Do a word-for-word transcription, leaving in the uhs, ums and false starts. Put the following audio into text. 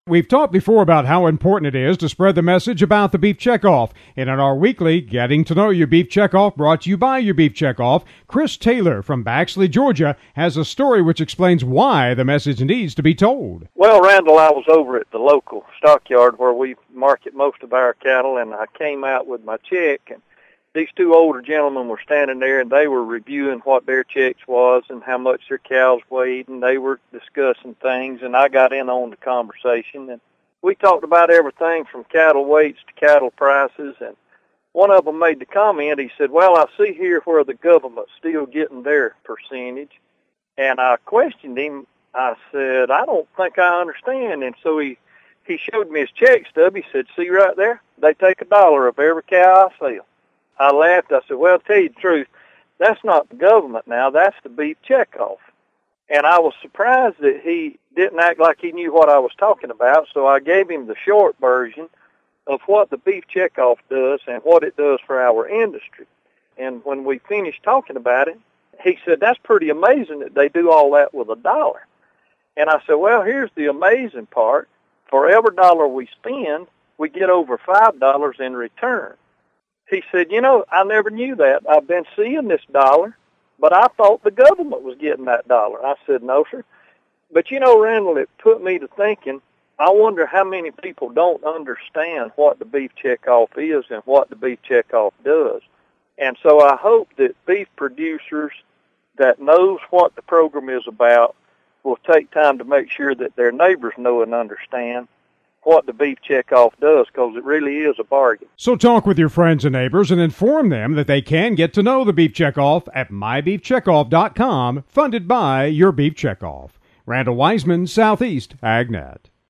We've talked before about how important it is to spread the message about the Beef Checkoff. And in our weekly Getting to Know Your Beef Checkoff, brought to you by Your Beef Checkoff, Chris Taylor from Baxley, Georgia, has a story which explains why the message needs to be told. Well, Randall, I was over at the local stockyard where we market most of our cattle, and I came out with my check, and these two older gentlemen were standing there, and they were reviewing what their checks was and how much their cows weighed, and they were discussing things, and I got in on the conversation, and we talked about everything from cattle weights to cattle prices, and one of them made the comment. He said, well, I see here where the government's still getting their percentage, and I questioned him. I said, I don't think I understand, and so he, he showed me his check stub. He said, see right there? They take a dollar of every cow I sell. I laughed. I said, well, to tell you the truth, that's not the government now. That's the Beef Checkoff. And I was surprised that he didn't act like he knew what I was talking about, so I gave him the short version of what the Beef Checkoff does and what it does for our industry. And when we finished talking about it, he said, that's pretty amazing that they do all that with a dollar. And I said, well, here's the amazing part. For every dollar we spend, we get over five dollars in return. He said, you know, I never knew that. I've been seeing this dollar, but I thought the government was getting that dollar. I said, no, sir. But, you know, Randall, it put me to thinking, I wonder how many people don't understand what the Beef Checkoff is and what the Beef Checkoff does. And so I hope that beef producers that knows what the program is about will take time to make sure that their neighbors know and understand what the Beef Checkoff does, because it really is a bargain. So talk with your friends and neighbors and inform them that they can get to know the Beef Checkoff at my beef checkoff dot com, funded by Your Beef Checkoff. Randall Wiseman, Southeast AgNet.